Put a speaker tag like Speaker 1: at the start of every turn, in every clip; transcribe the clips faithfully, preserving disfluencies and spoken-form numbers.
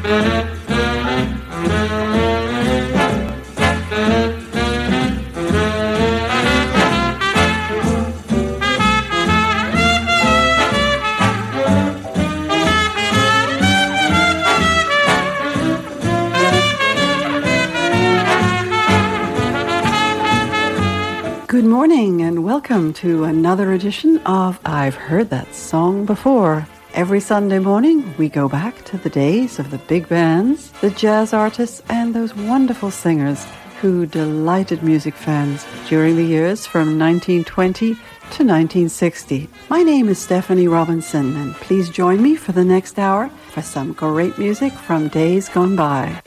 Speaker 1: Good morning and welcome to another edition of I've Heard That Song Before. Every Sunday morning we go back to the days of the big bands, the jazz artists and those wonderful singers who delighted music fans during the years from nineteen twenty to nineteen sixty. My name is Stephanie Robinson and please join me for the next hour for some great music from days gone by.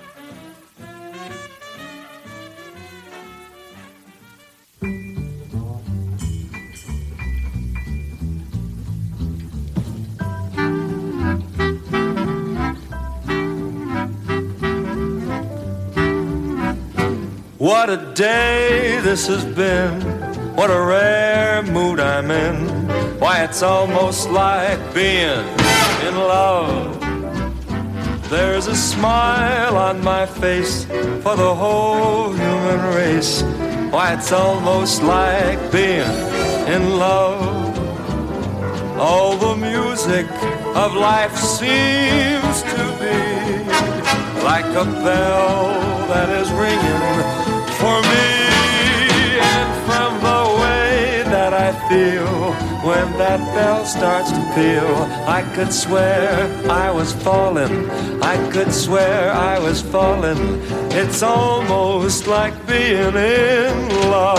Speaker 2: What a day this has been, what a rare mood I'm in. Why, it's almost like being in love. There's a smile on my face for the whole human race. Why, it's almost like being in love. All the music of life seems to be like a bell that is ringing for me. And from the way that I feel when that bell starts to peal, I could swear I was falling, I could swear I was falling. It's almost like being in love.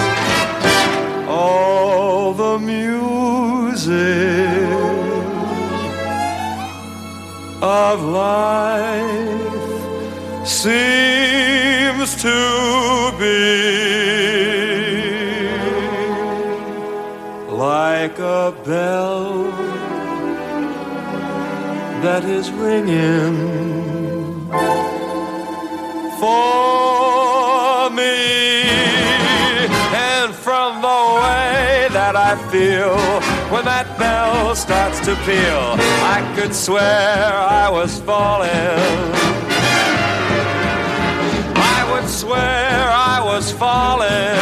Speaker 2: All the music of life seems to be like a bell that is ringing for me. And from the way that I feel when that bell starts to peal, I could swear I was falling. Swear I was falling.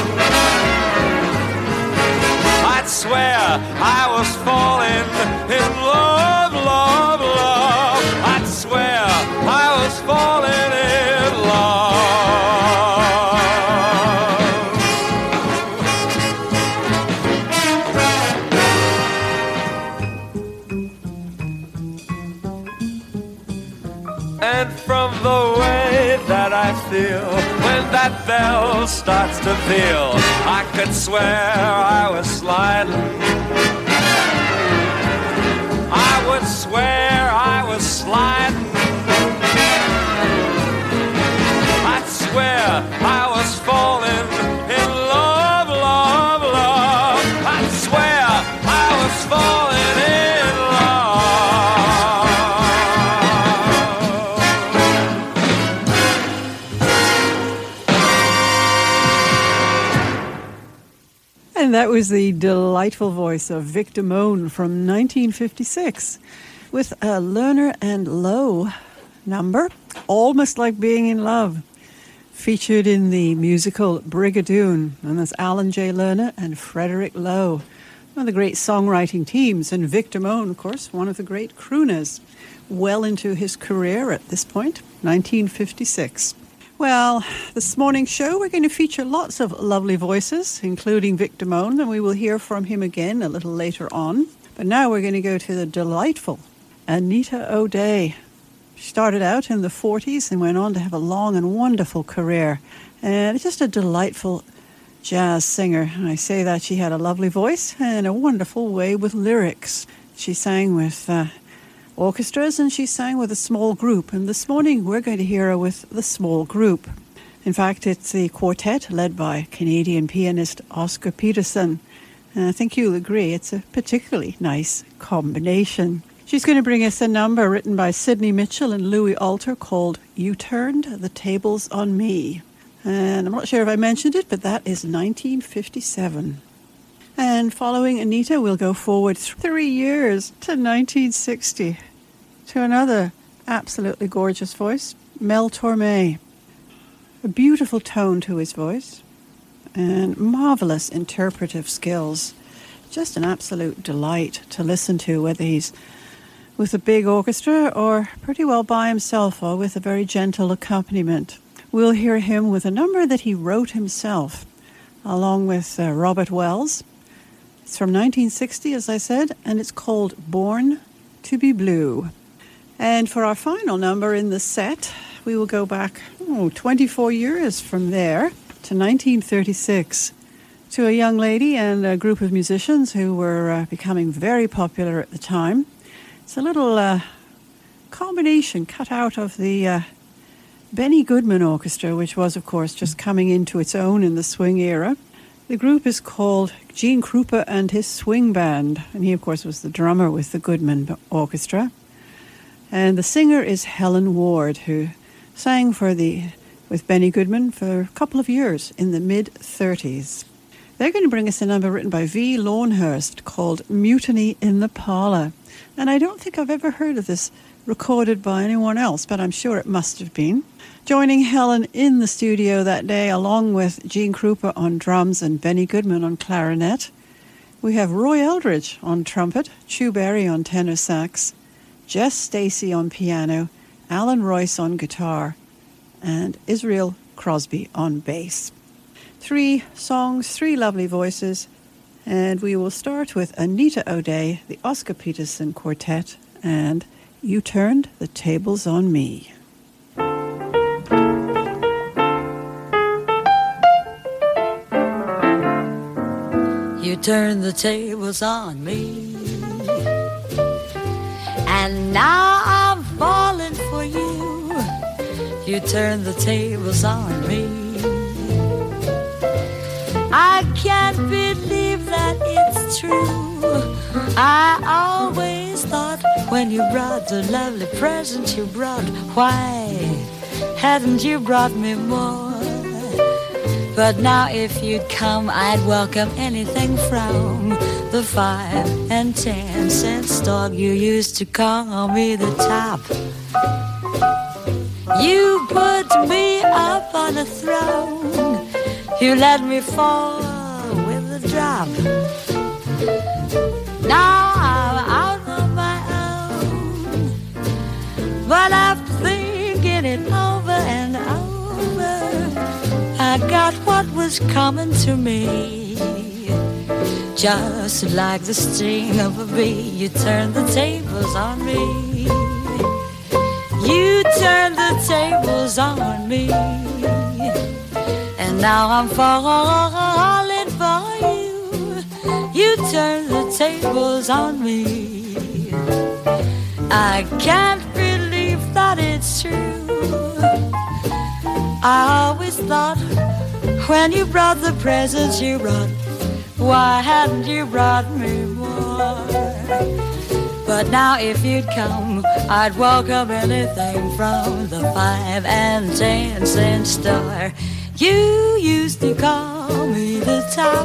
Speaker 2: I'd swear I was falling in love, love, love. I'd swear I was falling in love. And from the way that I feel when that bell starts to peal, I could swear I was sliding. I would swear I was sliding. I'd swear I was falling in love, love, love. I'd swear I was falling in love.
Speaker 1: And that was the delightful voice of Vic Damone from nineteen fifty-six with a Lerner and Lowe number, Almost Like Being in Love, featured in the musical Brigadoon. And that's Alan J. Lerner and Frederick Lowe, one of the great songwriting teams. And Vic Damone, of course, one of the great crooners, well into his career at this point, nineteen fifty-six. Well, this morning's show, we're going to feature lots of lovely voices, including Vic Damone, and we will hear from him again a little later on. But now we're going to go to the delightful Anita O'Day. She started out in the forties and went on to have a long and wonderful career. And just a delightful jazz singer. And I say that she had a lovely voice and a wonderful way with lyrics. She sang with Uh, orchestras, and she sang with a small group. And this morning we're going to hear her with the small group. In fact, it's the quartet led by Canadian pianist Oscar Peterson. And I think you'll agree it's a particularly nice combination. She's going to bring us a number written by Sidney Mitchell and Louis Alter called You Turned the Tables on Me. And I'm not sure if I mentioned it, but that is nineteen fifty-seven. And following Anita, we'll go forward three years to nineteen sixty. To another absolutely gorgeous voice, Mel Torme. A beautiful tone to his voice and marvelous interpretive skills. Just an absolute delight to listen to, whether he's with a big orchestra or pretty well by himself or with a very gentle accompaniment. We'll hear him with a number that he wrote himself, along with uh, Robert Wells. It's from nineteen sixty, as I said, and it's called Born to be Blue. And for our final number in the set, we will go back oh, twenty-four years from there to nineteen thirty-six, to a young lady and a group of musicians who were uh, becoming very popular at the time. It's a little uh, combination cut out of the uh, Benny Goodman Orchestra, which was, of course, just coming into its own in the swing era. The group is called Gene Krupa and his Swing Band, and he, of course, was the drummer with the Goodman Orchestra. And the singer is Helen Ward, who sang for the with Benny Goodman for a couple of years in the mid-thirties. They're going to bring us a number written by V. Lonehurst called Mutiny in the Parlor. And I don't think I've ever heard of this recorded by anyone else, but I'm sure it must have been. Joining Helen in the studio that day, along with Gene Krupa on drums and Benny Goodman on clarinet, we have Roy Eldridge on trumpet, Chu Berry on tenor sax, Jess Stacy on piano, Alan Royce on guitar, and Israel Crosby on bass. Three songs, three lovely voices, and we will start with Anita O'Day, the Oscar Peterson Quartet, and You Turned the Tables on Me.
Speaker 3: You turned the tables on me, and now I'm falling for you. You turned the tables on me. I can't believe that it's true. I always thought when you brought the lovely present you brought, why hadn't you brought me more? But now if you'd come, I'd welcome anything from the five and ten cent store. You used to call me the top. You put me up on a throne. You let me fall with a drop. Now I'm out on my own, but after thinking it over and over, I got what was coming to me. Just like the sting of a bee, you turned the tables on me. You turned the tables on me. And now I'm falling for you. You turned the tables on me. I can't believe that it's true. I always thought when you brought the presents you brought, why hadn't you brought me more? But now if you'd come, I'd welcome anything from the five and ten cent store. You used to call me the top.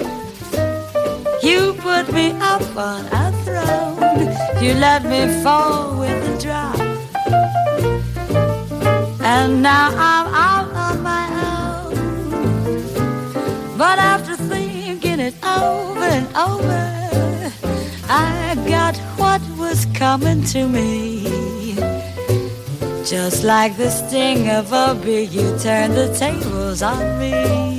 Speaker 3: You put me up on a throne. You let me fall with a drop. And now I'm out on my own. But after thinking it over and over, I got what was coming to me. Just like the sting of a bee, you turned the tables on me.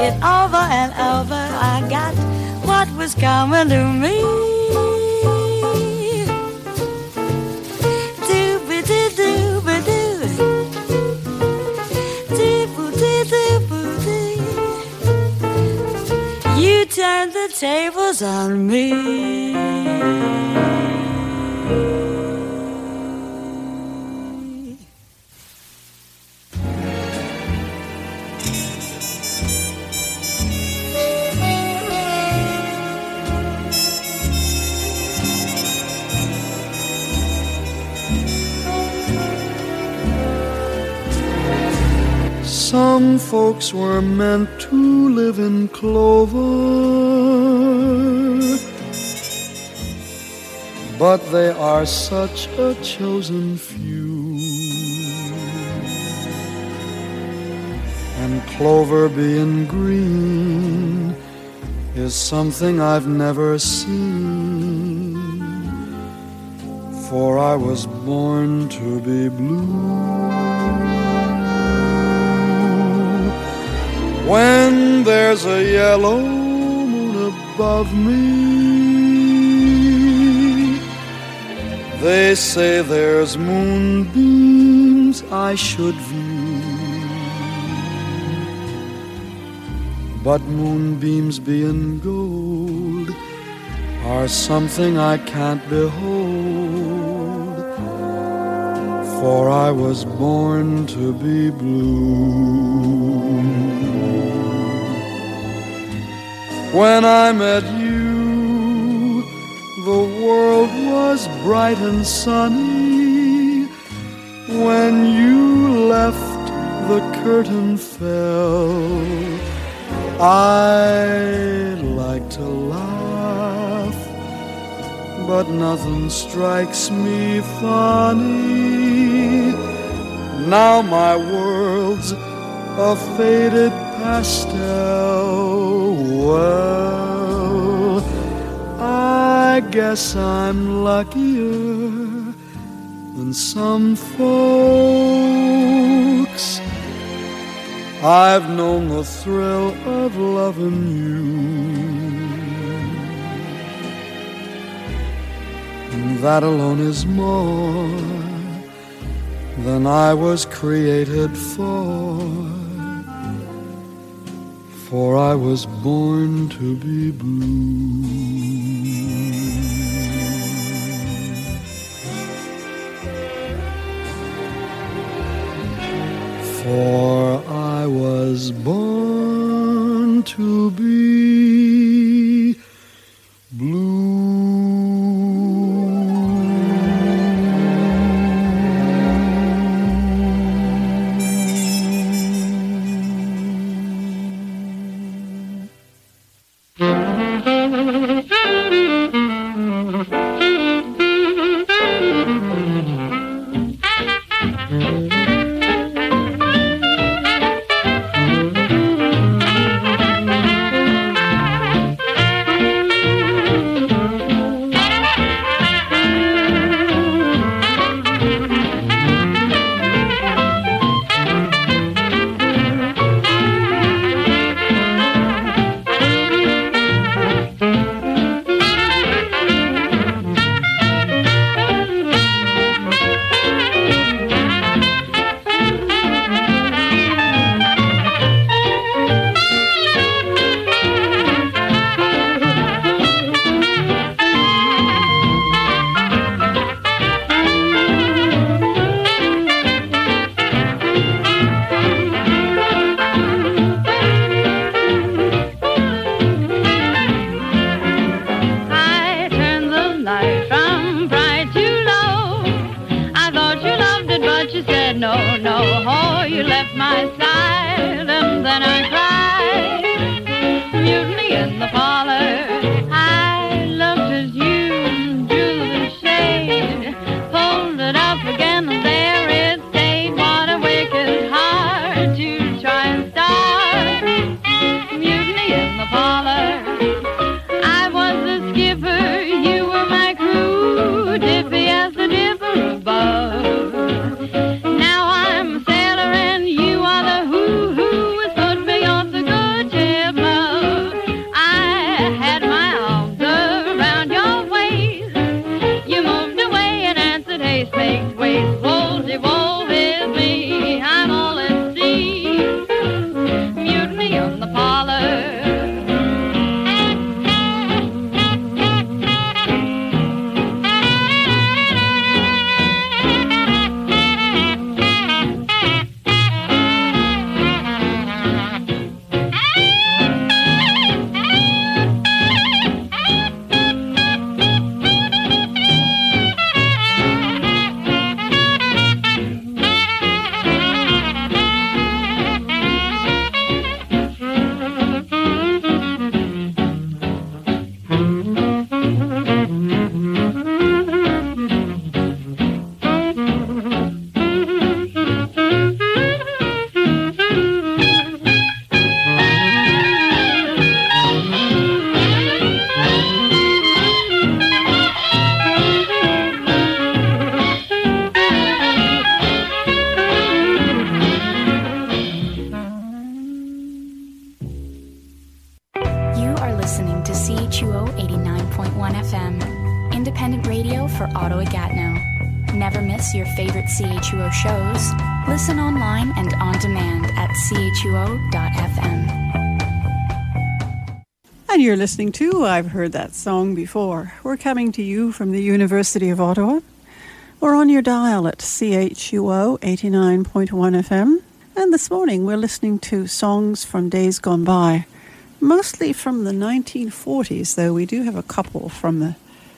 Speaker 3: it over and over. I got what was coming to me. Doo-ba-doo-doo-ba-doo. Doo-ba-doo-doo-ba-doo. You turned the tables on me.
Speaker 4: Some folks were meant to live in clover, but they are such a chosen few. And clover being green is something I've never seen, for I was born to be blue. When there's a yellow moon above me, they say there's moonbeams I should view. But moonbeams being gold are something I can't behold, for I was born to be blue. When I met you, the world was bright and sunny. When you left, the curtain fell. I like to laugh, but nothing strikes me funny. Now my world's a faded pastel. Well, I guess I'm luckier than some folks. I've known the thrill of loving you, and that alone is more than I was created for. For I was born to be blue. For I was born to be blue.
Speaker 5: Now I'm a sailor and you are the who who has put me off the listening to C H U O eighty-nine point one F M, independent radio for Ottawa-Gatineau. Never miss your favorite C H U O shows. Listen online and on demand at C H U O dot F M.
Speaker 1: And you're listening to I've Heard That Song Before. We're coming to you from the University of Ottawa. We're on your dial at C H U O eighty-nine point one F M. And this morning we're listening to songs from days gone by. Mostly from the nineteen forties, though we do have a couple from the...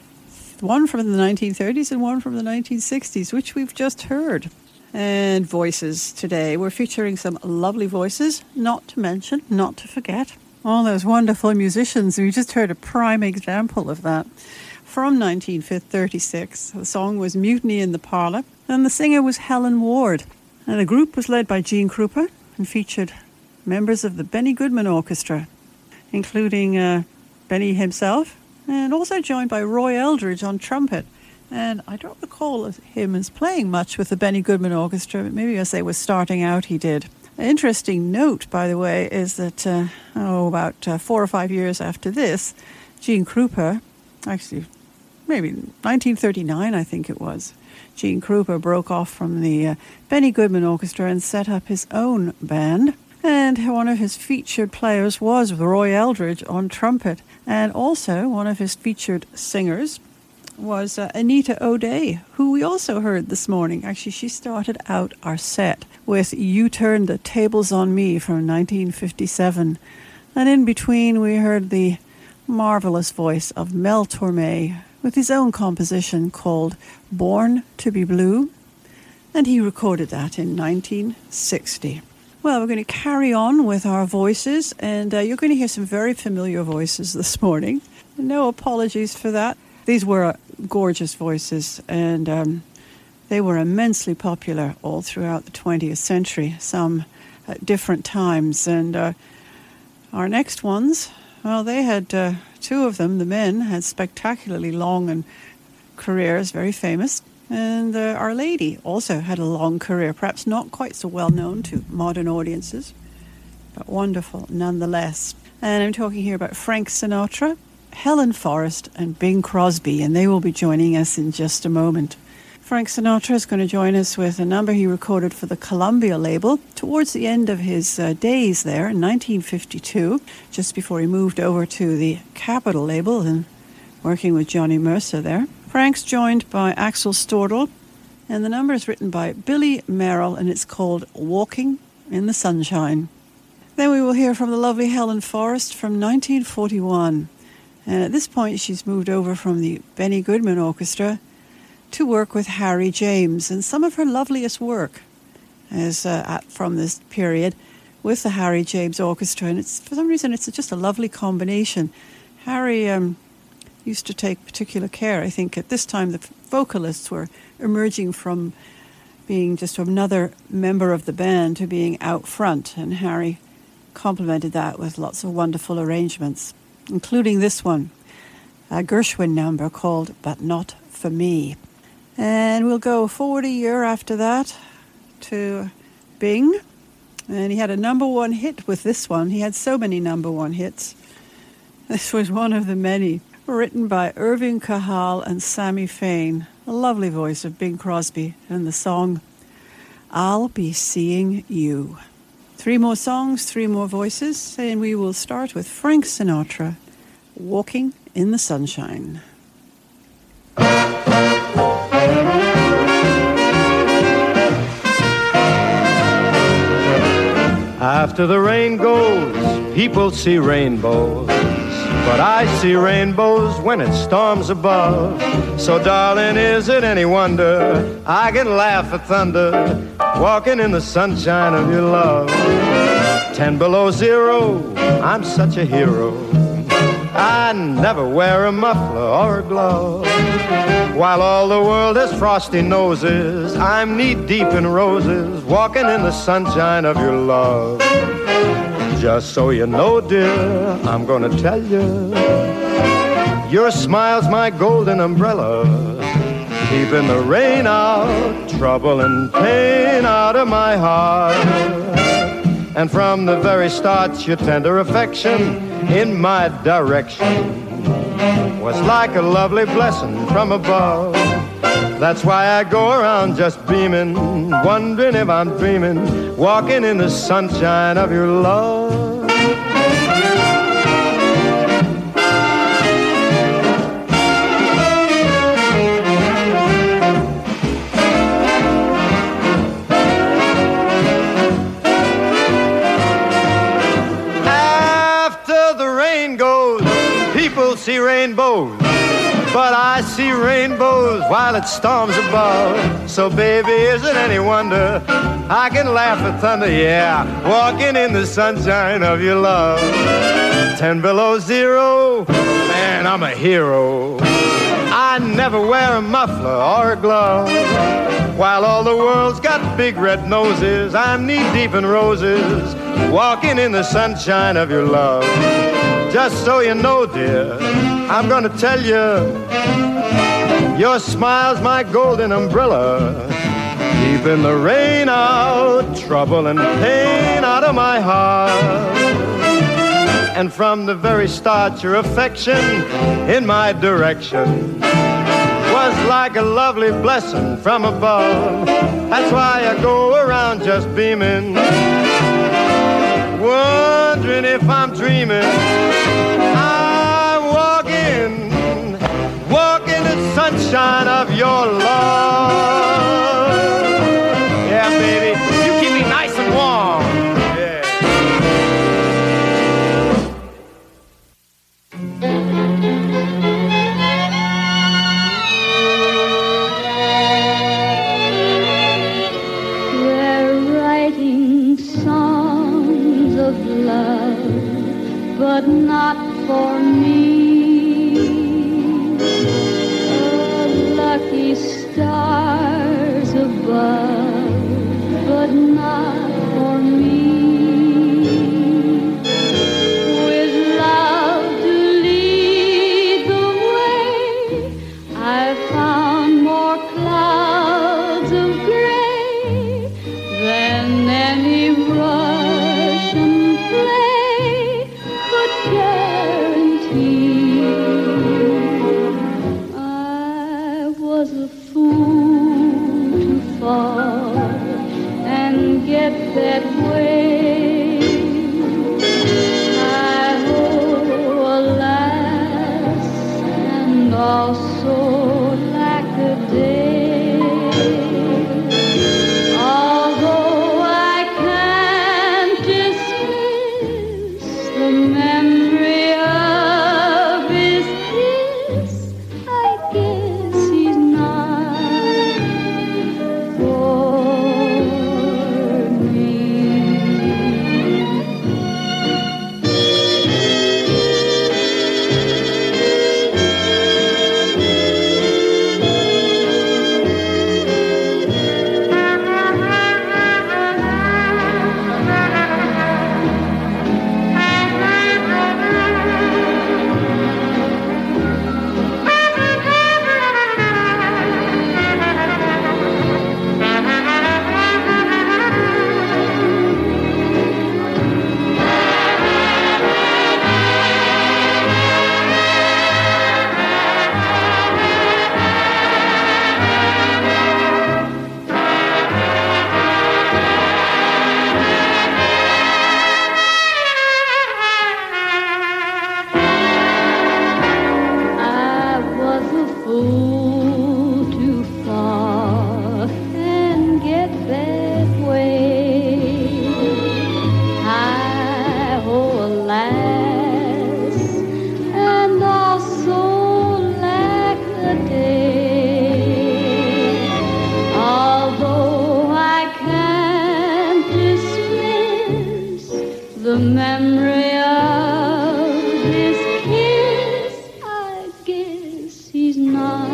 Speaker 1: One from the nineteen thirties and one from the nineteen sixties, which we've just heard. And voices today. We're featuring some lovely voices, not to mention, not to forget, all those wonderful musicians. We just heard a prime example of that from nineteen thirty-six. The song was Mutiny in the Parlour, and the singer was Helen Ward. And the group was led by Gene Krupa and featured members of the Benny Goodman Orchestra, including uh, Benny himself, and also joined by Roy Eldridge on trumpet. And I don't recall him as playing much with the Benny Goodman Orchestra, but maybe as they were starting out he did. An interesting note, by the way, is that, uh, oh, about uh, four or five years after this, Gene Krupa, actually, maybe nineteen thirty-nine, I think it was, Gene Krupa broke off from the uh, Benny Goodman Orchestra and set up his own band. And one of his featured players was Roy Eldridge on trumpet. And also one of his featured singers was uh, Anita O'Day, who we also heard this morning. Actually, she started out our set with You Turned the Tables on Me from nineteen fifty-seven. And in between, we heard the marvelous voice of Mel Torme with his own composition called Born to be Blue. And he recorded that in nineteen sixty. Well, we're going to carry on with our voices, and uh, you're going to hear some very familiar voices this morning. No apologies for that. These were uh, gorgeous voices, and um, they were immensely popular all throughout the twentieth century, some at different times. And uh, our next ones, well, they had uh, two of them, the men, had spectacularly long and careers, very famous. And uh, Our Lady also had a long career, perhaps not quite so well known to modern audiences, but wonderful nonetheless. And I'm talking here about Frank Sinatra, Helen Forrest, and Bing Crosby, and they will be joining us in just a moment. Frank Sinatra is going to join us with a number he recorded for the Columbia label towards the end of his uh, days there in nineteen fifty-two, just before he moved over to the Capitol label and working with Johnny Mercer there. Frank's joined by Axel Stordahl, and the number is written by Billy Merrill, and it's called Walking in the Sunshine. Then we will hear from the lovely Helen Forrest from nineteen forty-one. And at this point, she's moved over from the Benny Goodman Orchestra to work with Harry James. And some of her loveliest work is uh, at, from this period with the Harry James Orchestra. And it's for some reason, it's just a lovely combination. Harry um, used to take particular care. I think at this time, the vocalists were emerging from being just another member of the band to being out front. And Harry complemented that with lots of wonderful arrangements, including this one, a Gershwin number called But Not For Me. And we'll go forward a year after that to Bing. And he had a number one hit with this one. He had so many number one hits. This was one of the many, written by Irving Kahal and Sammy Fain. A lovely voice of Bing Crosby, and the song, I'll Be Seeing You. Three more songs, three more voices, and we will start with Frank Sinatra, Walking in the Sunshine.
Speaker 2: After the rain goes, people see rainbows, but I see rainbows when it storms above. So darling, is it any wonder I can laugh at thunder, walking in the sunshine of your love? Ten below zero, I'm such a hero, I never wear a muffler or a glove. While all the world has frosty noses, I'm knee-deep in roses, walking in the sunshine of your love. Just so you know, dear, I'm gonna tell you, your smile's my golden umbrella, keeping the rain out, trouble and pain out of my heart.
Speaker 6: And from the very start, your tender affection in my direction was like a lovely blessing from above. That's why I go around just beaming, wondering if I'm dreaming, walking in the sunshine of your love. See rainbows, but I see rainbows while it storms above. So baby, is it any wonder I can laugh at thunder, yeah, walking in the sunshine of your love. Ten below zero, man, I'm a hero. I never wear a muffler or a glove. While all the world's got big red noses, I'm knee-deep in roses, walking in the sunshine of your love. Just so you know, dear, I'm gonna tell you, your smile's my golden umbrella, keeping the rain out, trouble and pain out of my heart. And from the very start, your affection in my direction was like a lovely blessing from above. That's why I go around just beaming, wondering if I'm dreaming. I'm walking, walking the sunshine of your love. Yeah, baby, you keep me nice and warm. Yeah.
Speaker 7: They're writing songs of love, but not for me. The lucky stars above, but not for me. With love to lead the way, I found more clouds of gray than any Russian play could guarantee. I was a fool to fall and get that way. I owe, alas, and also lack a day. Although I can't dismiss the memory of his kiss, I guess he's not for me. I was a fool to fall and get that way. I owe, alas, and also lack a day. Although I can't dismiss the memory of his kiss, I guess he's not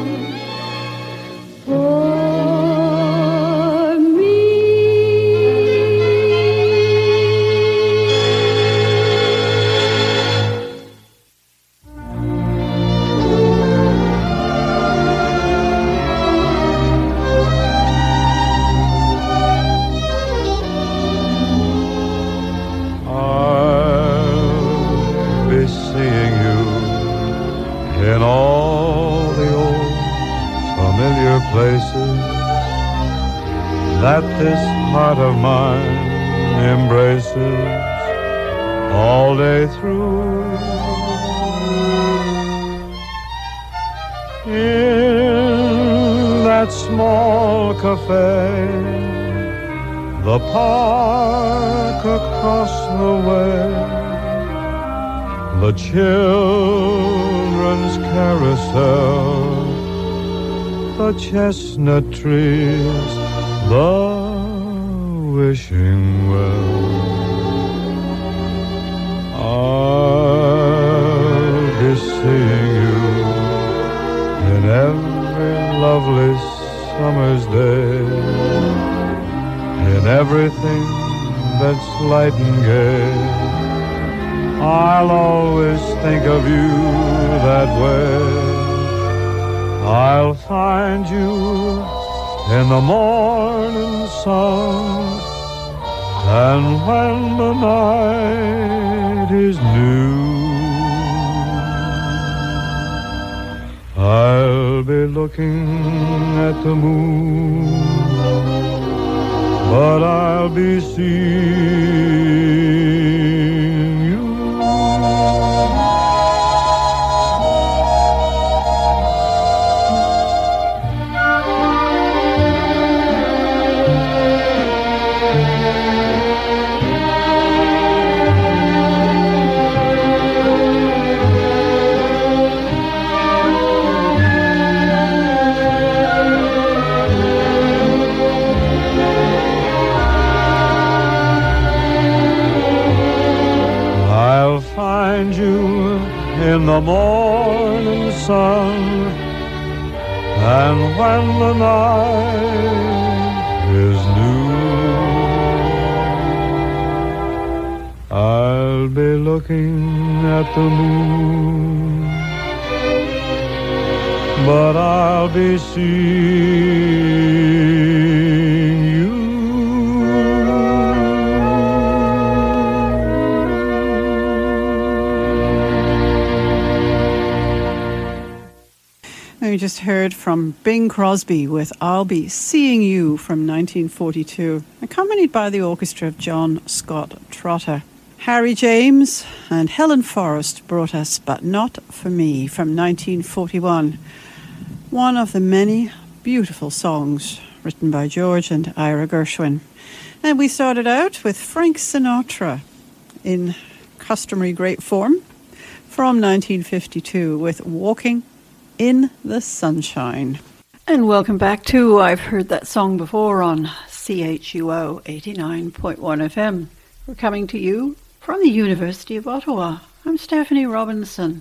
Speaker 7: for me.
Speaker 4: places that this heart of mine embraces all day through. In that small cafe, the park across the way, the children's carousel, the chestnut trees, the wishing well. I'll be seeing you in every lovely summer's day, in everything that's light and gay. I'll always think of you that way. I'll find you in the morning sun, and when the night is new, I'll be looking at the moon, but I'll be seeing you. Find you in the morning sun, and when the night is new, I'll be looking at the moon, but I'll be seeing you.
Speaker 1: We just heard from Bing Crosby with I'll Be Seeing You from nineteen forty-two, accompanied by the orchestra of John Scott Trotter. Harry James and Helen Forrest brought us But Not For Me from nineteen forty-one, one of the many beautiful songs written by George and Ira Gershwin. And we started out with Frank Sinatra in customary great form from nineteen fifty-two with Walking in the Sunshine. And welcome back to I've Heard That Song Before on C H U O eighty-nine point one F M. We're coming to you from the University of Ottawa. I'm Stephanie Robinson.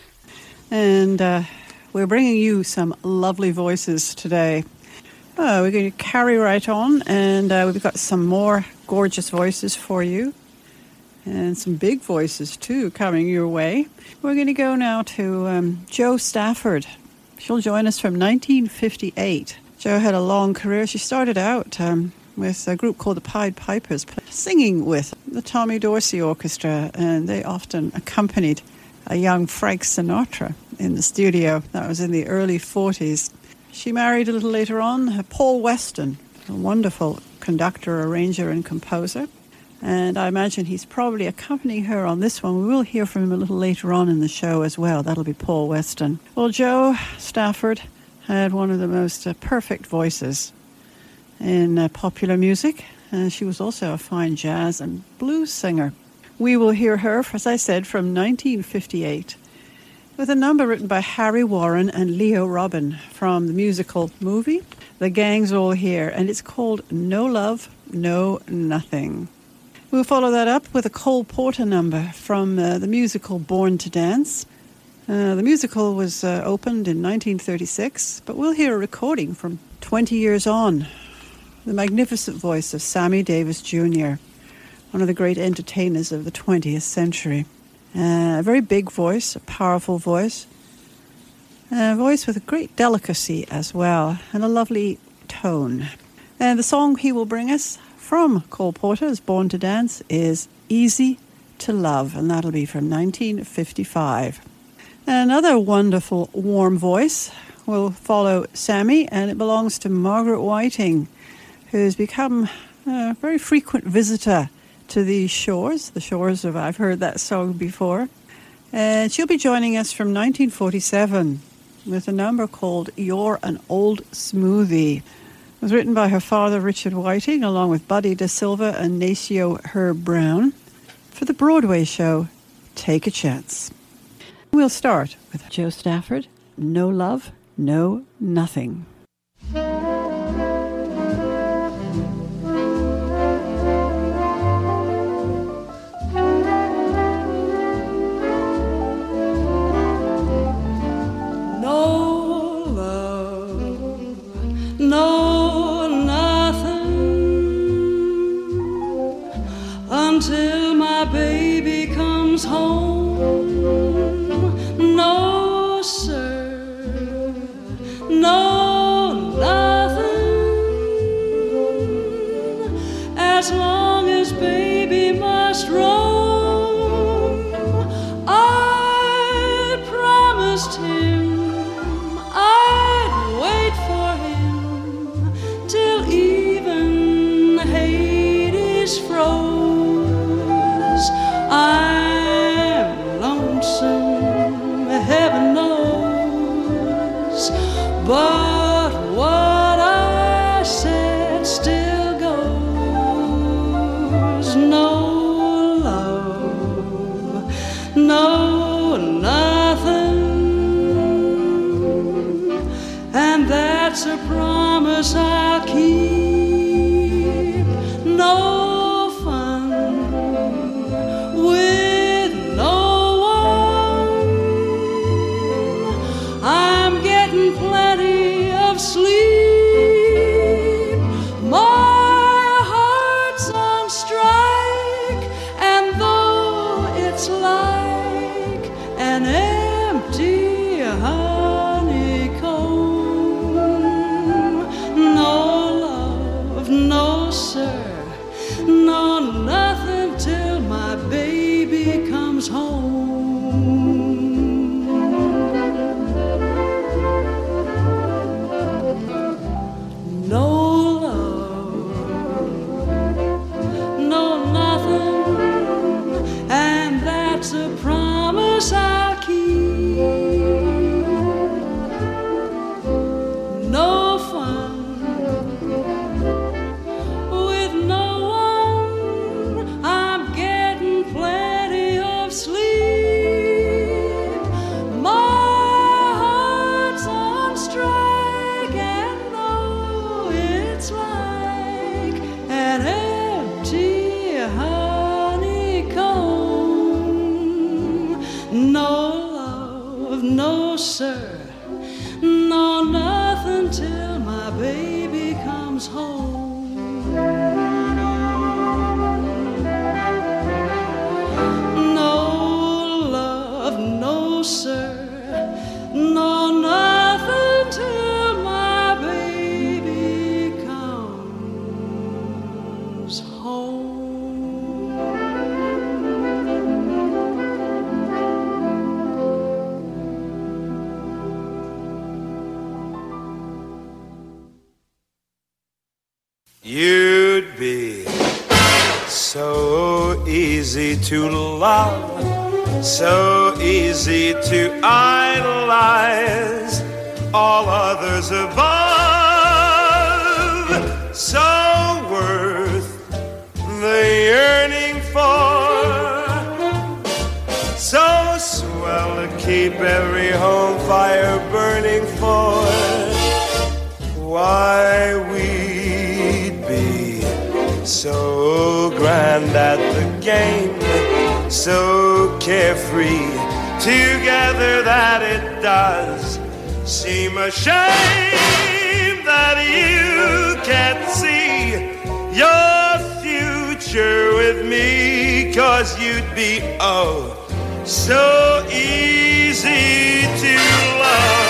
Speaker 1: And uh, we're bringing you some lovely voices today. Uh, we're going to carry right on, and uh, we've got some more gorgeous voices for you. And some big voices, too, coming your way. We're going to go now to um, Jo Stafford. She'll join us from nineteen fifty-eight. Jo had a long career. She started out um, with a group called the Pied Pipers, singing with the Tommy Dorsey Orchestra, and they often accompanied a young Frank Sinatra in the studio. That was in the early forties. She married a little later on Paul Weston, a wonderful conductor, arranger, and composer. And I imagine he's probably accompanying her on this one. We will hear from him a little later on in the show as well. That'll be Paul Weston. Well, Jo Stafford had one of the most uh, perfect voices in uh, popular music. And she was also a fine jazz and blues singer. We will hear her, as I said, from nineteen fifty-eight, with a number written by Harry Warren and Leo Robin from the musical movie The Gang's All Here. And it's called No Love, No Nothing. We'll follow that up with a Cole Porter number from uh, the musical Born to Dance. Uh, the musical was uh, opened in nineteen thirty-six, but we'll hear a recording from twenty years on. The magnificent voice of Sammy Davis Junior, one of the great entertainers of the twentieth century. Uh, a very big voice, a powerful voice. A voice with a great delicacy as well, and a lovely tone. And the song he will bring us from Cole Porter's Born to Dance is Easy to Love, and that'll be from nineteen fifty-five. And another wonderful, warm voice will follow Sammy, and it belongs to Margaret Whiting, who's become a very frequent visitor to these shores, the shores of, I've heard that song before. And she'll be joining us from nineteen forty-seven with a number called You're an Old Smoothie. It was written by her father, Richard Whiting, along with Buddy Da Silva and Nacio Herb Brown, for the Broadway show Take a Chance. We'll start with Jo Stafford, No Love, No Nothing.
Speaker 8: No, nothing until my baby comes home. No, sir, no, nothing as long as baby must roam. I promised him I'd wait for him till even Hades froze. I'm lonesome, heaven knows, but what I said still goes. No love, no nothing, and that's a promise I'll keep. No fun with no one. I'm getting plenty of sleep. My heart's on strike, and though it's like an empty honeycomb, no love, no sir, no nothing till my baby comes home. No love, no nothing, and that's a promise I'll keep. No fun with no one. I'm getting plenty of sleep. My heart's on strike, and though it's like an empty honeycomb, no love, no sir, no nothing till my baby comes home. No love, no sir, no nothing till my baby comes home.
Speaker 2: You'd be so easy to love, so easy to idolize, all others above, so worth the yearning for, so swell to keep every home fire burning for. Why we'd be so grand at the game, so carefree together that it does seem a shame that you can't see your future with me, 'cause you'd be oh so easy to love.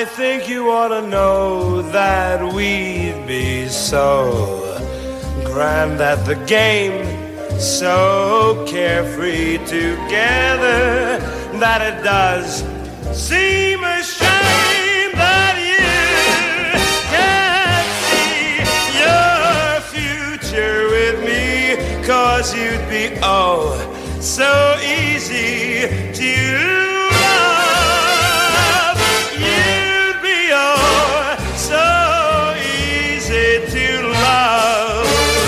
Speaker 2: I think you ought to know that we'd be so grand at the game, so carefree together, that it does seem a shame that you can't see your future with me, 'cause you'd be oh so easy to love. You'd be oh so easy to love.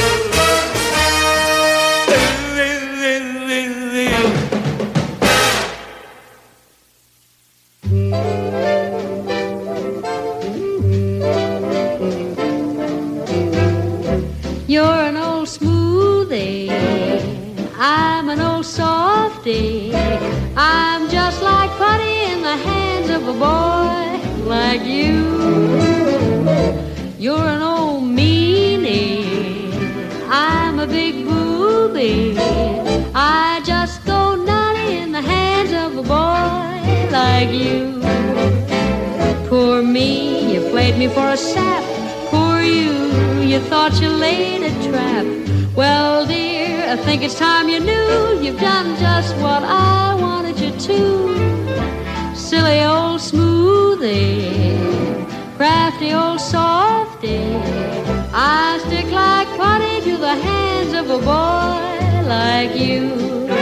Speaker 7: You're an old smoothie, I'm an old softie. I'm just like putty in the hands of a boy like you. You're an old meanie, I'm a big booby. I just go nutty in the hands of a boy like you. Poor me, you played me for a sap. Poor you, you thought you laid a trap. Well, dear, I think it's time you knew you've done just what I wanted you to. Silly old smoothie, crafty old softie. I stick like putty to the hands of a boy like you.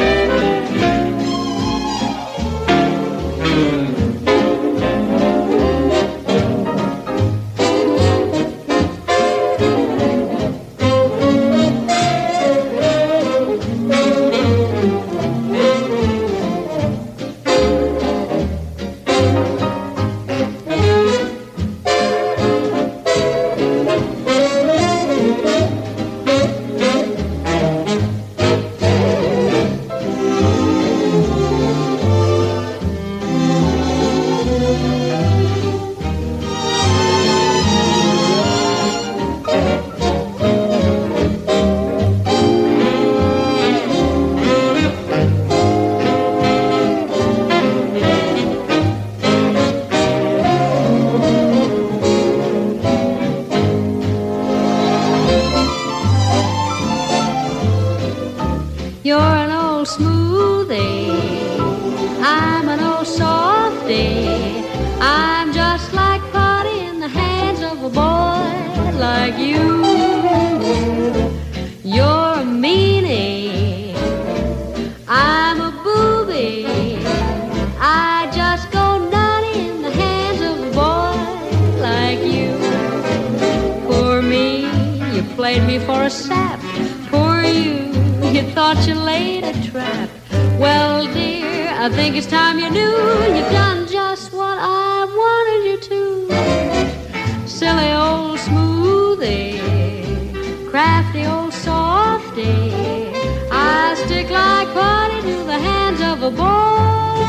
Speaker 7: Played me for a sap. Poor you, you thought you laid a trap. Well, dear, I think it's time you knew you've done just what I wanted you to. Silly old smoothie, crafty old softie. I stick like putty to the hands of a boy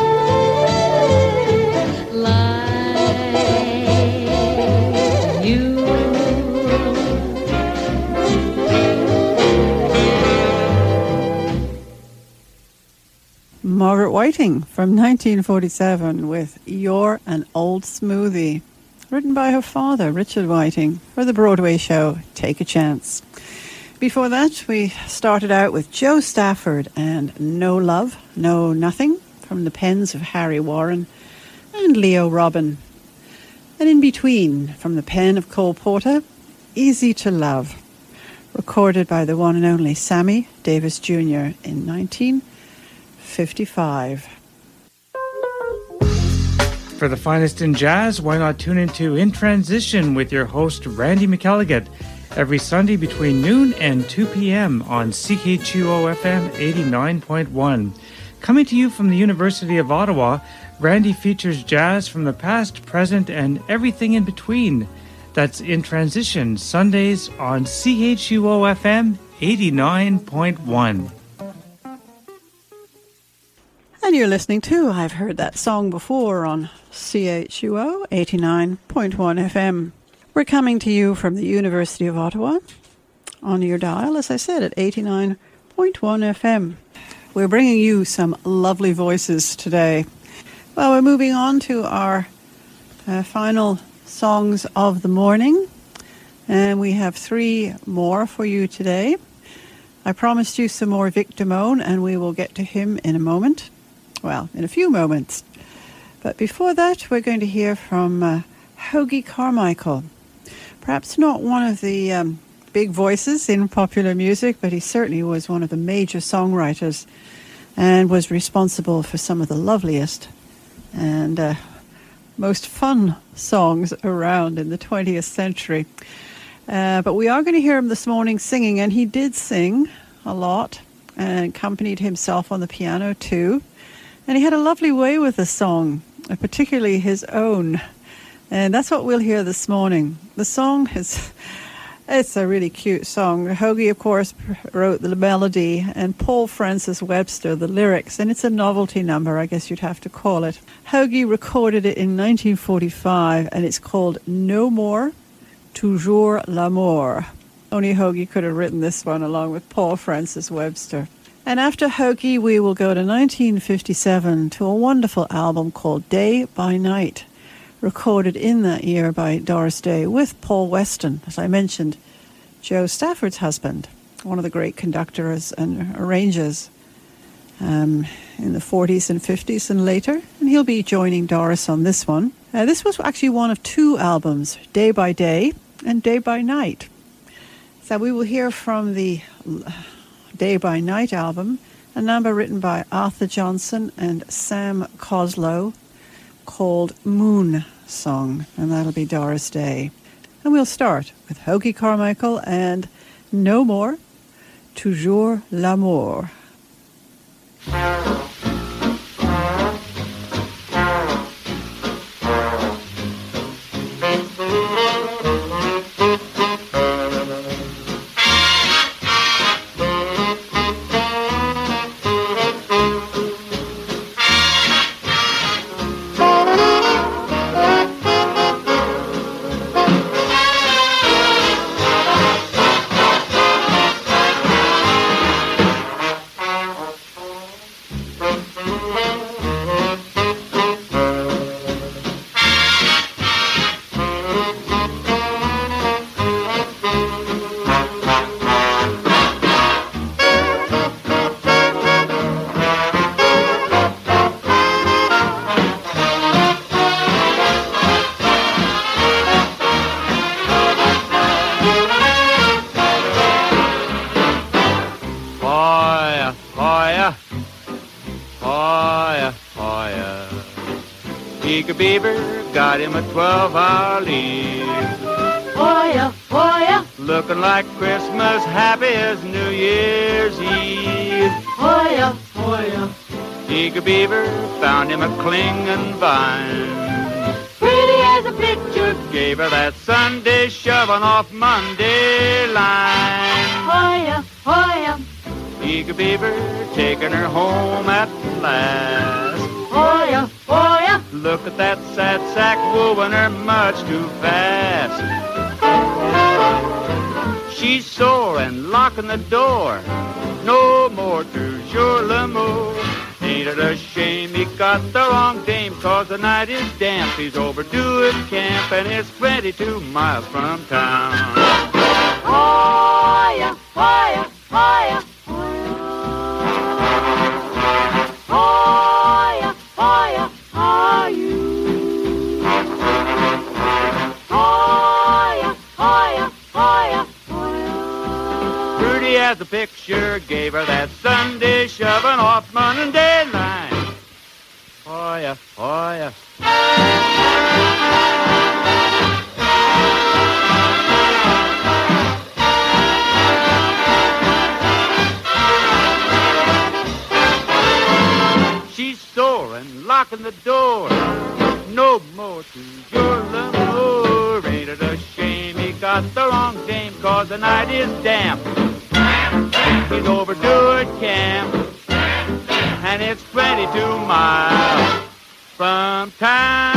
Speaker 7: like you.
Speaker 1: Margaret Whiting from nineteen forty-seven with You're an Old Smoothie, written by her father, Richard Whiting, for the Broadway show Take a Chance. Before that, we started out with Joe Stafford and No Love, No Nothing, from the pens of Harry Warren and Leo Robin. And in between, from the pen of Cole Porter, Easy to Love, recorded by the one and only Sammy Davis Junior in nineteen fifty-five.
Speaker 9: For the finest in jazz, why not tune into In Transition with your host Randy McElligott every Sunday between noon and two p.m. on C H U O F M eighty-nine point one. Coming to you from the University of Ottawa, Randy features jazz from the past, present, and everything in between. That's In Transition, Sundays on C H U O F M eighty-nine point one.
Speaker 1: And you're listening to I've Heard That Song Before on C H U O eighty-nine point one F M. We're coming to you from the University of Ottawa on your dial, as I said, at eighty-nine point one F M. We're bringing you some lovely voices today. Well, we're moving on to our Uh, final songs of the morning. And we have three more for you today. I promised you some more Vic Damone, and we will get to him in a moment. Well, in a few moments. But before that, we're going to hear from uh, Hoagy Carmichael. Perhaps not one of the um, big voices in popular music, but he certainly was one of the major songwriters and was responsible for some of the loveliest and uh, most fun songs around in the twentieth century. Uh, but we are going to hear him this morning singing, and he did sing a lot and accompanied himself on the piano too. And he had a lovely way with the song, particularly his own. And that's what we'll hear this morning. The song is, it's a really cute song. Hoagy, of course, wrote the melody, and Paul Francis Webster the lyrics. And it's a novelty number, I guess you'd have to call it. Hoagy recorded it in nineteen forty-five, and it's called No More, Toujours l'amour. Only Hoagy could have written this one along with Paul Francis Webster. And after Hoagy, we will go to nineteen fifty-seven to a wonderful album called Day by Night, recorded in that year by Doris Day with Paul Weston, as I mentioned, Joe Stafford's husband, one of the great conductors and arrangers um, in the forties and fifties and later. And he'll be joining Doris on this one. Uh, this was actually one of two albums, Day by Day and Day by Night. So we will hear from the Day by Night album, a number written by Arthur Johnson and Sam Coslow called Moon Song, and that'll be Doris Day. And we'll start with Hoagy Carmichael and No More, Toujours l'amour.
Speaker 10: Got him a twelve-hour leave.
Speaker 7: Oh yeah, oh yeah.
Speaker 10: Looking like Christmas, happy as New Year's Eve.
Speaker 7: Oh yeah, oh yeah.
Speaker 10: Eager Beaver found him a clinging vine.
Speaker 7: Pretty as a picture.
Speaker 10: Gave her that Sunday shoving off Monday line.
Speaker 7: Oh yeah, oh yeah.
Speaker 10: Eager Beaver taking her home at last.
Speaker 7: Oh yeah, oh yeah.
Speaker 10: Look at that sad sack wooing her much too fast. She's sore and locking the door. No more toujours l'amour. Ain't it a shame he got the wrong dame, 'cause the night is damp. He's overdue at camp, and it's twenty-two miles from town.
Speaker 7: Oh yeah, oh yeah, oh yeah. Oh yeah, oh yeah. Are you? Oh yeah, oh yeah, oh yeah, oh yeah.
Speaker 10: Pretty as a picture, gave her that Sunday shoving off Monday line. Oh yeah, oh yeah. She's sore and locking the door. No more toujours l'amour. Ain't it a shame he got the wrong dame, 'cause the night is damp. He's overdue at camp, and it's twenty-two miles from town.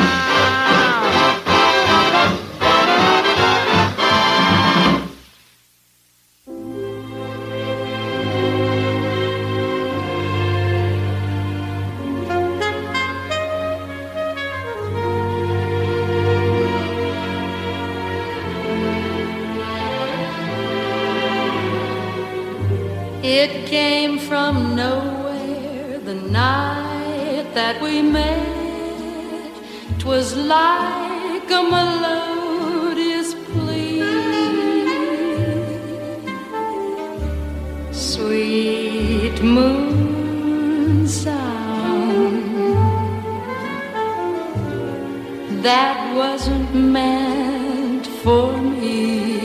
Speaker 8: that we met, 'twas like a melodious plea. Sweet moon sound that wasn't meant for me.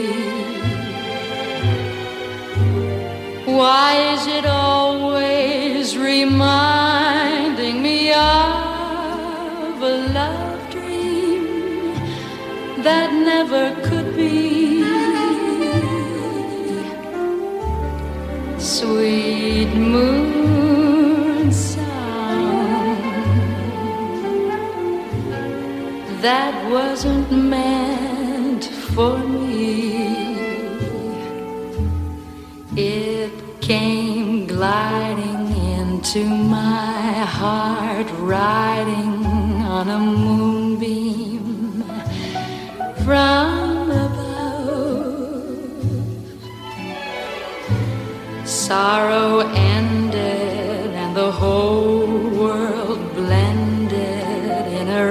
Speaker 8: Why is it always reminding me of a love dream that never could be? Sweet moon sound that wasn't meant for me. It came gliding into my heart, riding on a moonbeam from above. Sorrow ended and the whole world blended in a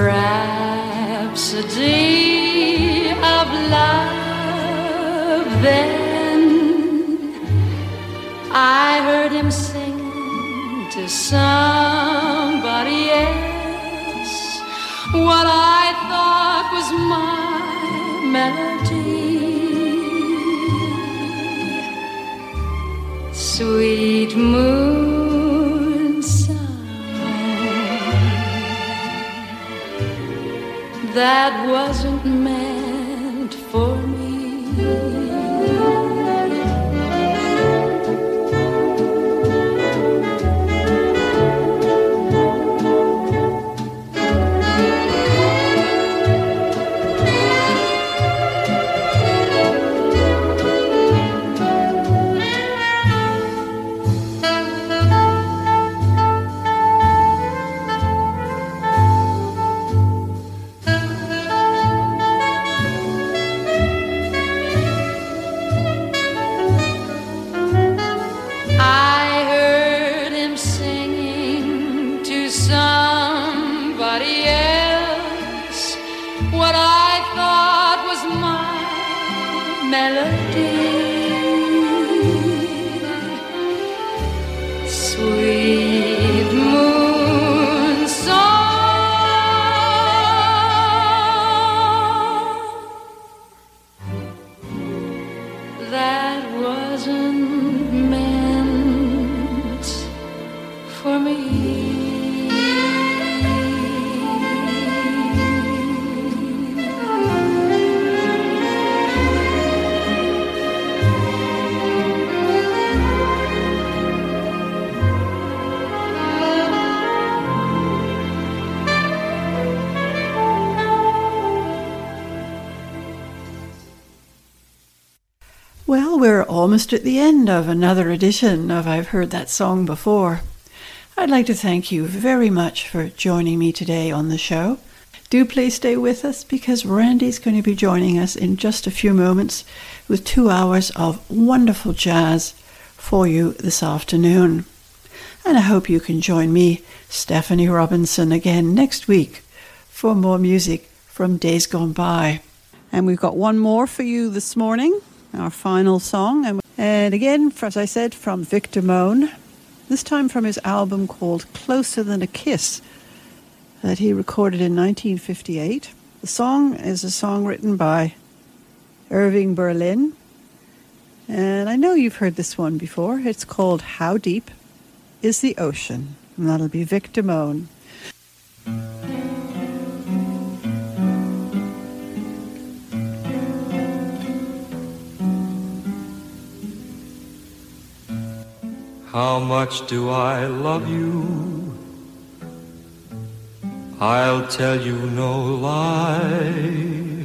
Speaker 8: rhapsody of love. Then I heard him singing to somebody else what I thought was my melody. Sweet moon sound that wasn't meant for me.
Speaker 1: Well, we're almost at the end of another edition of I've Heard That Song Before. I'd like to thank you very much for joining me today on the show. Do please stay with us because Randy's going to be joining us in just a few moments with two hours of wonderful jazz for you this afternoon. And I hope you can join me, Stephanie Robinson, again next week for more music from days gone by. And we've got one more for you this morning. Our final song, and, and again, as I said, from Victor Moan, this time from his album called Closer Than a Kiss that he recorded in nineteen fifty-eight. The song is a song written by Irving Berlin, and I know you've heard this one before. It's called How Deep Is the Ocean, and that'll be Victor Moan.
Speaker 2: How much do I love you? I'll tell you no lie.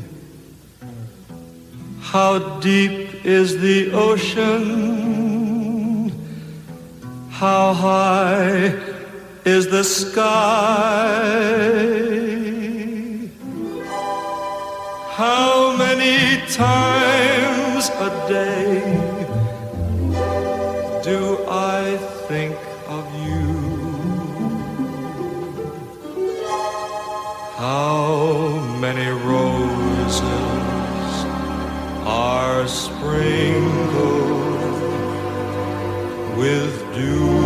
Speaker 2: How deep is the ocean? How high is the sky? How many times a day do I think of you? How many roses are sprinkled with dew?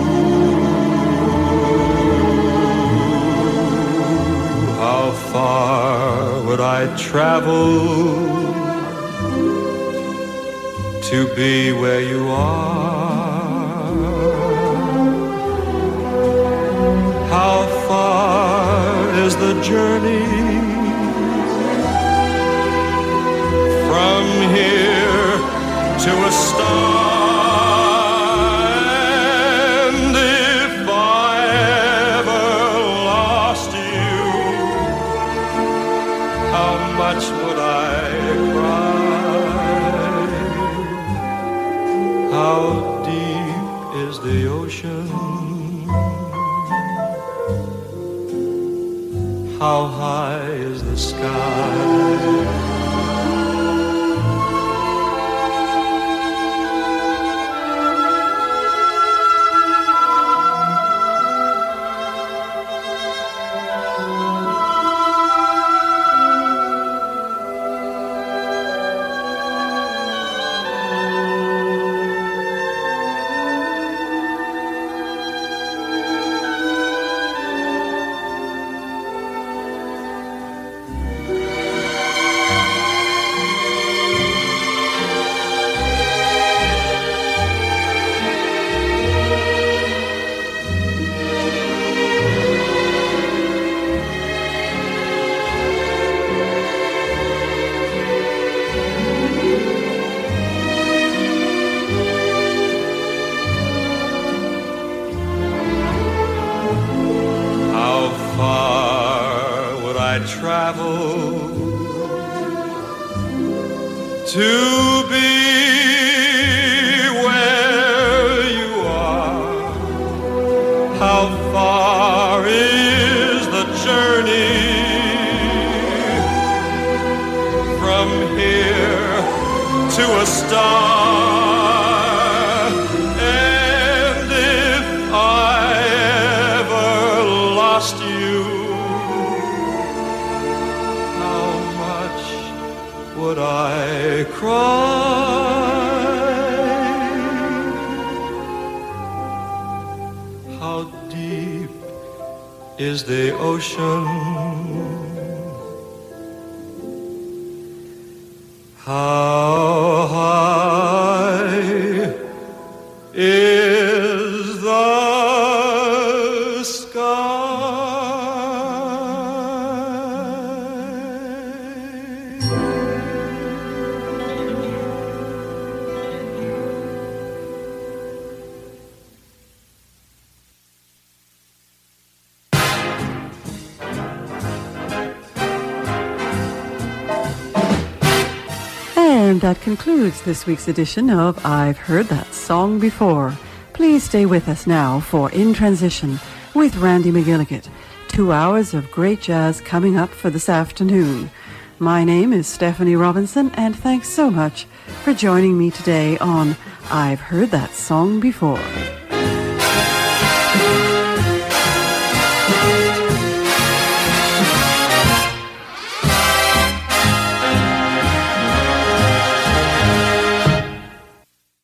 Speaker 2: How far would I travel to be where you are? How far is the journey from here to a star? And if I ever lost you, how much would I cry? How deep is the ocean? How high is the sky? To be where you are. How far is the journey from here to a star? And if I ever lost you, how much would I cry? How deep is the ocean? How high is the
Speaker 1: And that concludes this week's edition of I've Heard That Song Before. Please stay with us now for In Transition with Randy McGilligan. Two hours of great jazz coming up for this afternoon. My name is Stephanie Robinson, and thanks so much for joining me today on I've Heard That Song Before.